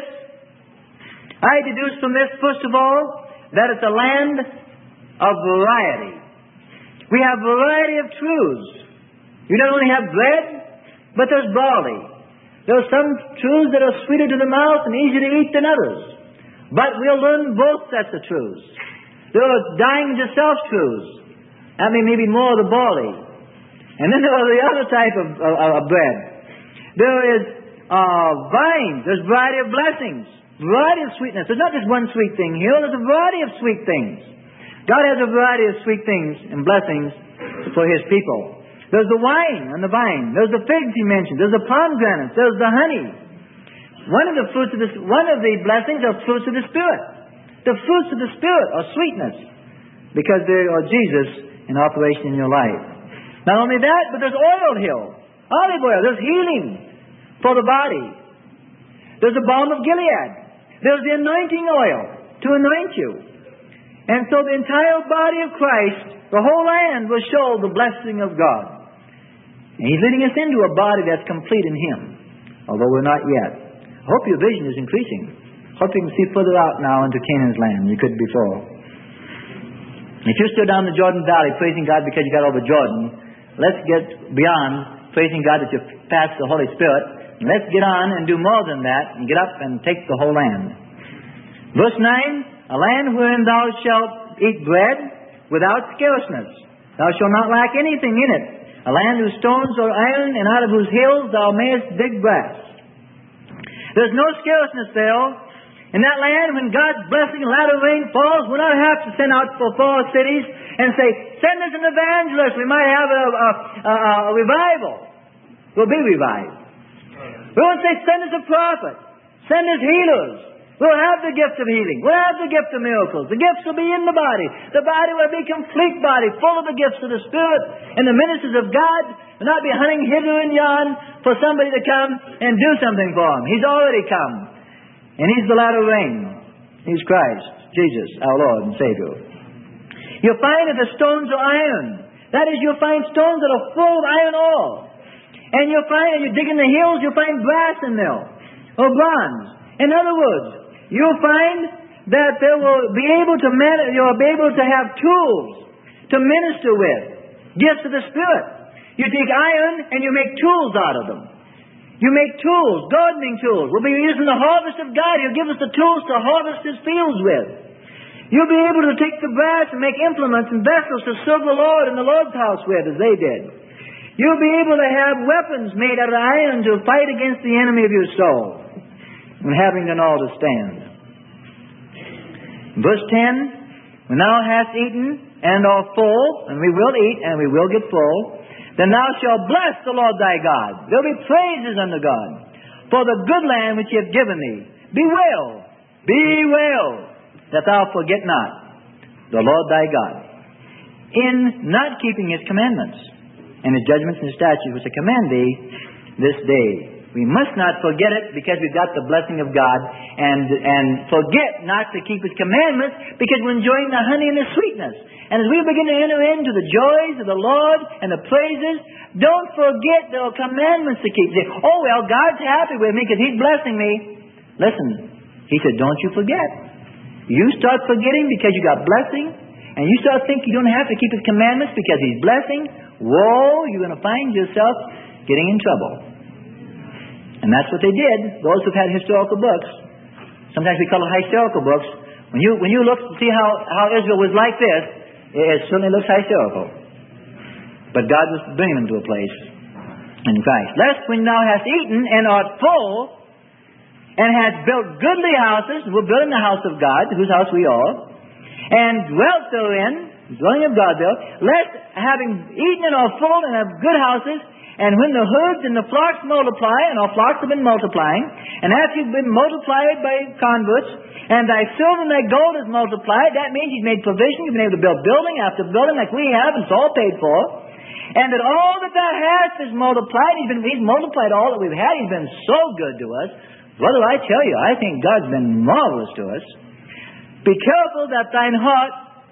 S1: I deduce from this, first of all, that it's a land of variety. We have variety of truths. You not only have bread, but there's barley. There are some truths that are sweeter to the mouth and easier to eat than others. But we'll learn both sets of truths. There are dying to self truths. That may maybe more of the barley. And then there are the other type of bread. There is vines. There's variety of blessings. Variety of sweetness. There's not just one sweet thing here. There's a variety of sweet things. God has a variety of sweet things and blessings for His people. There's the wine on the vine. There's the figs He mentioned. There's the pomegranates. There's the honey. One of the blessings are fruits of the Spirit. The fruits of the Spirit are sweetness, because they are Jesus in operation in your life. Not only that, but there's oil here. Olive oil. There's healing for the body. There's the balm of Gilead. There's the anointing oil to anoint you. And so the entire body of Christ, the whole land, will show the blessing of God. And He's leading us into a body that's complete in Him, although we're not yet. I hope your vision is increasing. I hope you can see further out now into Canaan's land than you could before. If you're still down the Jordan Valley praising God because you got over Jordan, let's get beyond praising God that you've passed the Holy Spirit. And let's get on and do more than that and get up and take the whole land. Verse 9, a land wherein thou shalt eat bread without scarceness. Thou shalt not lack anything in it. A land whose stones are iron, and out of whose hills thou mayest dig brass. There's no scarceness there. In that land, when God's blessing and latter rain falls, we'll not have to send out for far cities and say, send us an evangelist. We might have a revival. We'll be revived. We won't say, send us a prophet. Send us healers. We'll have the gift of healing. We'll have the gift of miracles. The gifts will be in the body. The body will be a complete body, full of the gifts of the Spirit. And the ministers of God will not be hunting hither and yon for somebody to come and do something for them. He's already come. And He's the latter rain. He's Christ, Jesus, our Lord and Savior. You'll find that the stones are iron. That is, you'll find stones that are full of iron ore. And you'll find, as you dig in the hills, you'll find brass in there, or bronze. In other words, you'll find that you'll be able to have tools to minister with, gifts of the Spirit. You take iron and you make tools out of them. You make tools, gardening tools. We'll be using the harvest of God. He'll give us the tools to harvest His fields with. You'll be able to take the brass and make implements and vessels to serve the Lord in the Lord's house with, as they did. You'll be able to have weapons made out of iron to fight against the enemy of your soul, and having done all to stand. Verse 10, when thou hast eaten and art full, and we will eat and we will get full, then thou shalt bless the Lord thy God. There will be praises unto God for the good land which He hath given thee. Be well, that thou forget not the Lord thy God, in not keeping His commandments, and His judgments and His statutes which I command thee this day. We must not forget it, because we've got the blessing of God, and forget not to keep His commandments, because we're enjoying the honey and the sweetness. And as we begin to enter into the joys of the Lord and the praises, don't forget there are commandments to keep. Say, oh, well, God's happy with me because He's blessing me. Listen, He said, don't you forget. You start forgetting because you got blessing, and you start thinking you don't have to keep His commandments because He's blessing, whoa, you're going to find yourself getting in trouble. And that's what they did, those who've had historical books. Sometimes we call it historical books. When you look to see how Israel was like this, it certainly looks historical. But God was bringing them to a place in Christ. Lest when thou hast eaten and art full, and hast built goodly houses, we're building the house of God, whose house we are, and dwelt therein, the dwelling of God there, lest having eaten and are full and have good houses, and when the herds and the flocks multiply, and our flocks have been multiplying, and after you've been multiplied by converts, and thy silver and thy gold is multiplied, that means He's made provision, you've been able to build building after building like we have, and it's all paid for. And that all that thou hast is multiplied. He's multiplied all that we've had. He's been so good to us. Brother, I tell you, I think God's been marvelous to us. Be careful that thine heart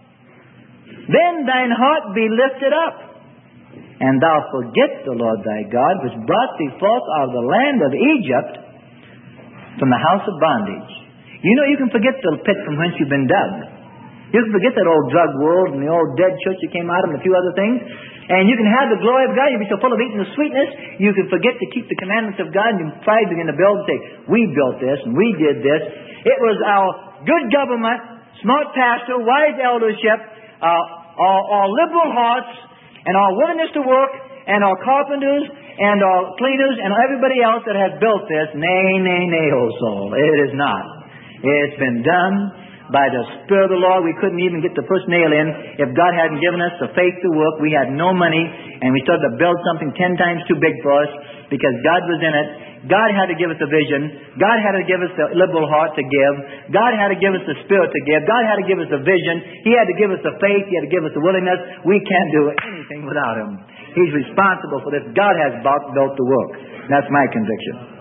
S1: be lifted up, and thou forget the Lord thy God, which brought thee forth out of the land of Egypt from the house of bondage. You know, you can forget the pit from whence you've been dug. You can forget that old drug world and the old dead church you came out of and a few other things. And you can have the glory of God. You'll be so full of eating the sweetness, you can forget to keep the commandments of God, and you pride begin to build and say, we built this and we did this. It was our good government, smart pastor, wise eldership, our liberal hearts, and our willingness to work, and our carpenters, and our cleaners, and everybody else that has built this. Nay, O soul. It is not. It's been done by the Spirit of the Lord. We couldn't even get the first nail in if God hadn't given us the faith to work. We had no money, and we started to build something 10 times too big for us because God was in it. God had to give us a vision. God had to give us the liberal heart to give. God had to give us the Spirit to give. God had to give us the vision. He had to give us the faith. He had to give us the willingness. We can't do anything without Him. He's responsible for this. God has built the work. That's my conviction.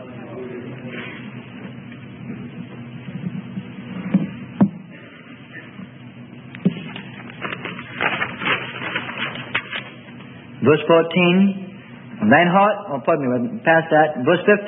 S1: Verse 14, thine heart, pardon me, past that. Verse 15,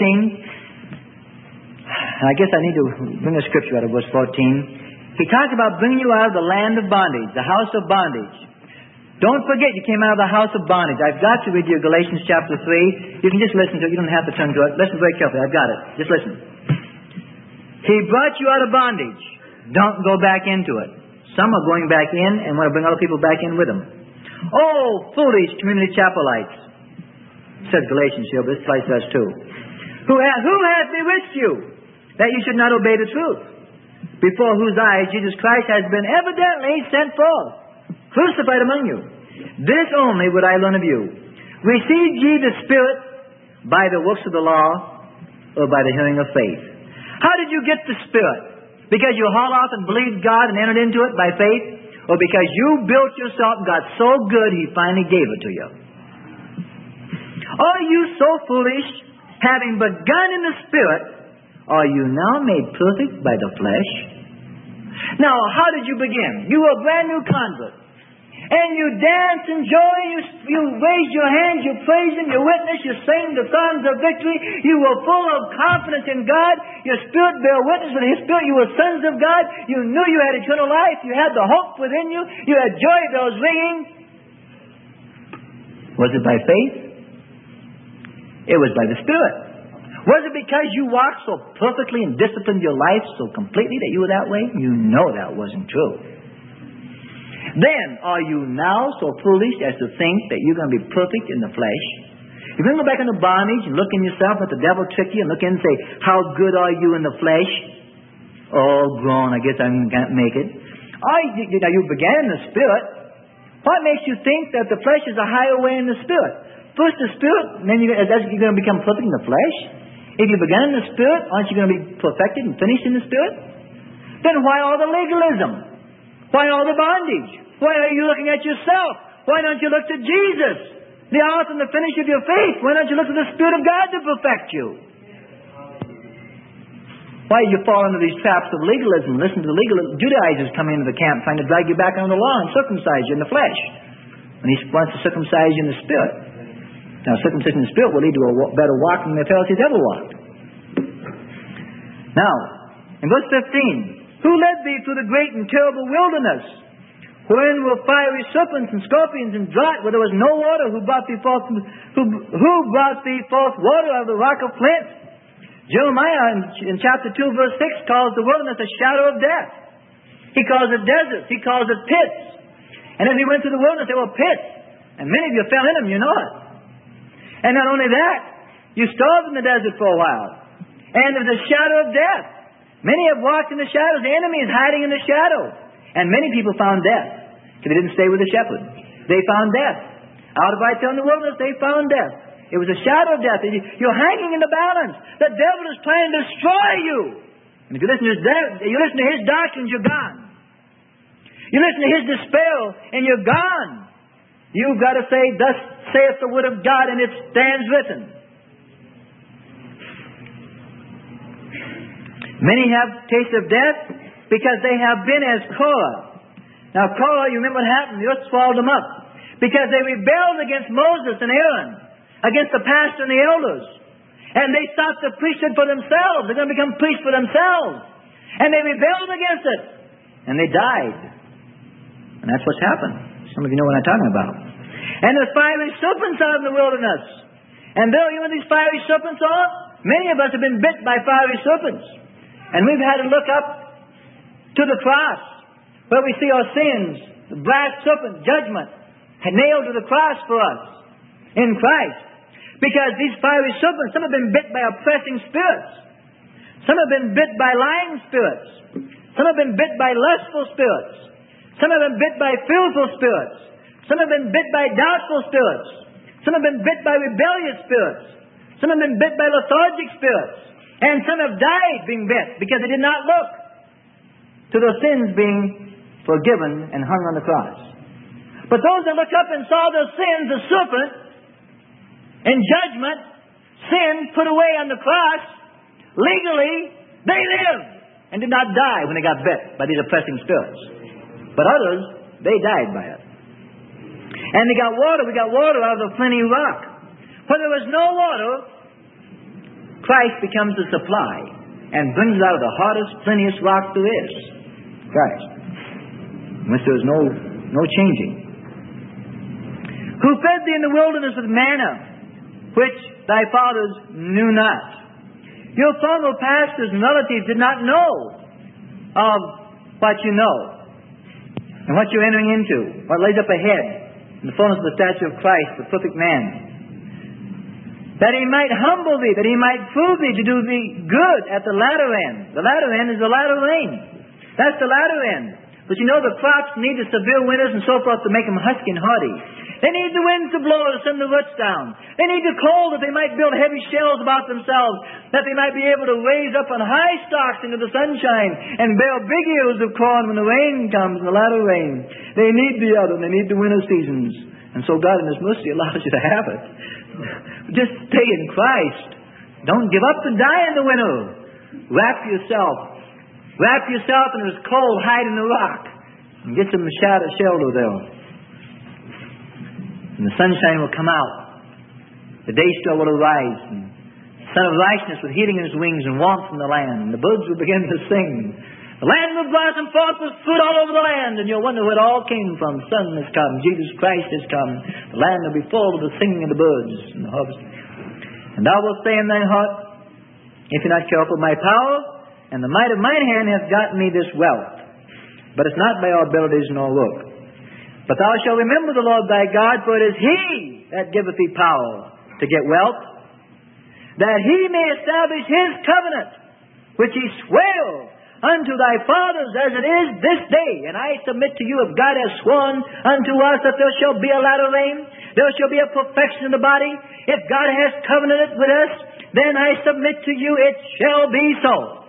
S1: I guess I need to bring a scripture out of verse 14. He talks about bringing you out of the land of bondage, the house of bondage. Don't forget you came out of the house of bondage. I've got to read you Galatians chapter 3. You can just listen to it. You don't have to turn to it. Listen very carefully. I've got it. Just listen. He brought you out of bondage. Don't go back into it. Some are going back in and want to bring other people back in with them. Oh, foolish community chapelites, said Galatians here, but this place does too. Who hath bewitched you, that you should not obey the truth, before whose eyes Jesus Christ has been evidently sent forth, crucified among you? This only would I learn of you. Received ye the Spirit by the works of the law, or by the hearing of faith? How did you get the Spirit? Because you hauled off and believed God and entered into it by faith? Or because you built yourself and got so good He finally gave it to you? Are you so foolish, having begun in the Spirit, are you now made perfect by the flesh? Now, how did you begin? You were a brand new convert. And you dance in joy, you raise your hands, you praise Him, you witness, you sing the songs of victory. You were full of confidence in God. Your spirit bare witness with His Spirit. You were sons of God. You knew you had eternal life. You had the hope within you. You had joy bells ringing. Was it by faith? It was by the Spirit. Was it because you walked so perfectly and disciplined your life so completely that you were that way? You know that wasn't true. Then, are you now so foolish as to think that you're going to be perfect in the flesh? You're going to go back into bondage and look in yourself, let the devil trick you, and look in and say, how good are you in the flesh? Oh, groan, I guess I can't make it. Now, you began in the Spirit. What makes you think that the flesh is a higher way in the Spirit? First the Spirit, and then you're going to become perfect in the flesh? If you began in the Spirit, aren't you going to be perfected and finished in the Spirit? Then why all the legalism? Why all the bondage? Why are you looking at yourself? Why don't you look to Jesus, the author and the finisher of your faith? Why don't you look to the Spirit of God to perfect you? Why do you fall into these traps of legalism? Listen to the Judaizers coming into the camp trying to drag you back on the law and circumcise you in the flesh. And He wants to circumcise you in the Spirit. Now, circumcision in the Spirit will lead to a better walk than the Pharisees ever walked. Now, in verse 15, who led thee through the great and terrible wilderness, wherein were fiery serpents and scorpions and drought, where there was no water, who brought thee forth water out of the rock of flint? Jeremiah in chapter 2 verse 6 calls the wilderness a shadow of death. He calls it deserts. He calls it pits. And as he went through the wilderness, there were pits. And many of you fell in them, you know it. And not only that, you starved in the desert for a while. And there was a shadow of death. Many have walked in the shadows. The enemy is hiding in the shadow. And many people found death because they didn't stay with the shepherd. They found death. Out of right there in the wilderness, they found death. It was a shadow of death. You're hanging in the balance. The devil is trying to destroy you. And if you listen to his doctrines, you're gone. You listen to his despair, and you're gone. You've got to say, thus saith the word of God, and it stands written. Many have tasted of death because they have been as Korah. Now Korah, you remember what happened? The earth swallowed them up because they rebelled against Moses and Aaron, against the pastor and the elders. And they sought the priesthood for themselves. They're going to become priests for themselves. And they rebelled against it. And they died. And that's what's happened. Some of you know what I'm talking about. And the fiery serpents out in the wilderness. And there, you know what these fiery serpents are? Many of us have been bit by fiery serpents. And we've had to look up to the cross, where we see our sins, the brass serpent, judgment, nailed to the cross for us in Christ. Because these fiery serpents, some have been bit by oppressing spirits. Some have been bit by lying spirits. Some have been bit by lustful spirits. Some have been bit by fearful spirits. Some have been bit by doubtful spirits. Some have been bit by rebellious spirits. Some have been bit by lethargic spirits. And some have died being bit because they did not look to their sins being forgiven and hung on the cross. But those that looked up and saw their sins, the serpent, in judgment, sin put away on the cross, legally, they lived and did not die when they got bit by these oppressing spirits. But others, they died by it. And they got water. We got water out of the flinty rock. Where there was no water, Christ becomes the supply and brings it out of the hardest, flintiest rock there is. Christ. In which there is no changing. Who fed thee in the wilderness with manna, which thy fathers knew not. Your former pastors and relatives did not know of what you know and what you're entering into, what lays up ahead in the fullness of the stature of Christ, the perfect man. That He might humble thee, that He might prove thee to do thee good at the latter end. The latter end is the latter rain. That's the latter end. But you know, the crops need the severe winters and so forth to make them husky and hardy. They need the wind to blow to send the roots down. They need the cold that they might build heavy shells about themselves, that they might be able to raise up on high stalks into the sunshine and bear big ears of corn when the rain comes, the latter rain. They need the other, they need the winter seasons. And so God in His mercy allows you to have it. Just stay in Christ. Don't give up and die in the winter. Wrap yourself in this cold, hide in the rock, and get some shelter there. And the sunshine will come out. The day star will arise. And the Son of Righteousness with healing in His wings and warmth from the land. And the birds will begin to sing. The land will blossom forth with fruit all over the land. And you'll wonder where it all came from. The sun has come. Jesus Christ has come. The land will be full of the singing of the birds and the harvest. And thou wilt say in thine heart, if you're not careful, my power and the might of mine hand hath gotten me this wealth. But it's not by our abilities nor work. But thou shalt remember the Lord thy God, for it is He that giveth thee power to get wealth, that He may establish His covenant, which He sware unto thy fathers as it is this day. And I submit to you, if God has sworn unto us that there shall be a latter rain, there shall be a perfection in the body. If God has covenanted with us, then I submit to you, it shall be so.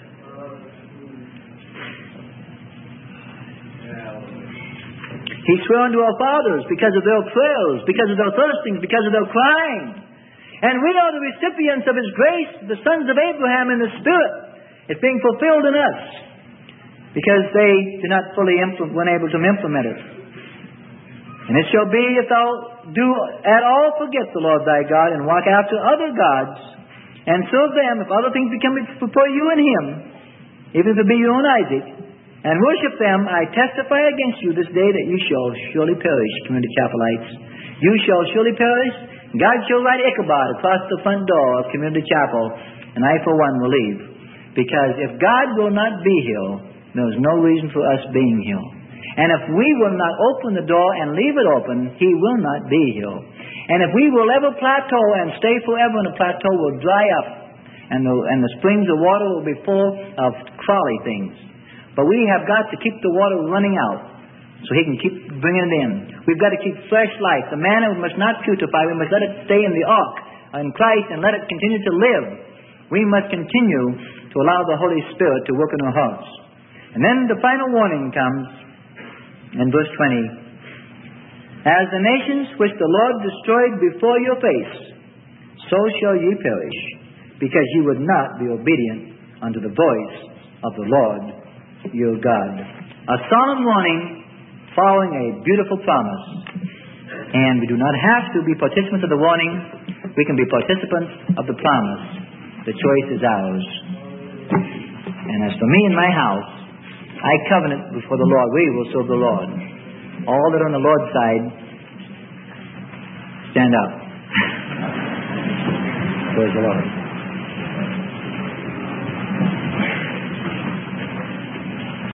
S1: He swore unto our fathers because of their prayers, because of their thirstings, because of their crying. And we are the recipients of His grace, the sons of Abraham in the Spirit. It's being fulfilled in us because they do not fully weren't able to implement it. And it shall be, if thou do at all forget the Lord thy God and walk after other gods and serve them, if other things become before you and Him, even if it be your own Isaac, and worship them, I testify against you this day that you shall surely perish, Community Chapelites. You shall surely perish. God shall write Ichabod across the front door of Community Chapel, and I for one will leave. Because if God will not be here, there is no reason for us being here. And if we will not open the door and leave it open, He will not be here. And if we will ever plateau and stay forever in a plateau, will dry up, and the springs of water will be full of crawly things. But we have got to keep the water running out so He can keep bringing it in. We've got to keep fresh life. The manna must not putrefy. We must let it stay in the ark in Christ and let it continue to live. We must continue to allow the Holy Spirit to work in our hearts. And then the final warning comes in verse 20. As the nations which the Lord destroyed before your face, so shall ye perish, because ye would not be obedient unto the voice of the Lord your God. A solemn warning following a beautiful promise. And we do not have to be participants of the warning. We can be participants of the promise. The choice is ours. And as for me and my house, I covenant before the Lord. We will serve the Lord. All that are on the Lord's side, stand up. Praise the Lord.